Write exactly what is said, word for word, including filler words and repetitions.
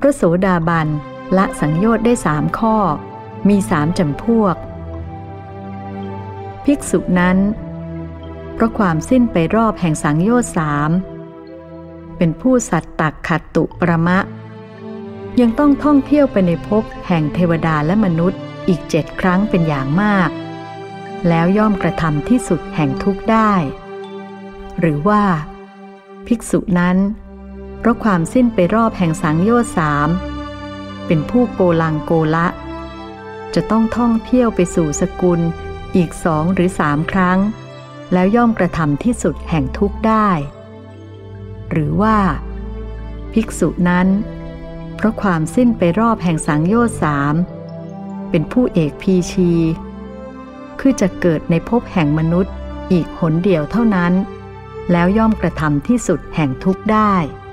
ระโสดาบันละสังโยชน์ได้สามข้อมีสามจำพวกภิกษุนั้นเพราะความสิ้นไปรอบแห่งสังโยชน์สามเป็นผู้สัตตักขัตตุประมะยังต้องท่องเที่ยวไปในภพแห่งเทวดาและมนุษย์อีกเจ็ดครั้งเป็นอย่างมากแล้วย่อมกระทำที่สุดแห่งทุกข์ได้หรือว่าภิกษุนั้นเพราะความสิ้นไปรอบแห่งสังโยชน์สามเป็นผู้โกลังโกละจะต้องท่องเที่ยวไปสู่สกุลอีกสองหรือสามครั้งแล้วย่อมกระทำที่สุดแห่งทุกข์ได้หรือว่าภิกษุนั้นเพราะความสิ้นไปรอบแห่งสังโยชน์สามเป็นผู้เอกพีชีคือจะเกิดในภพแห่งมนุษย์อีกหนเดียวเท่านั้นแล้วย่อมกระทำที่สุดแห่งทุกข์ได้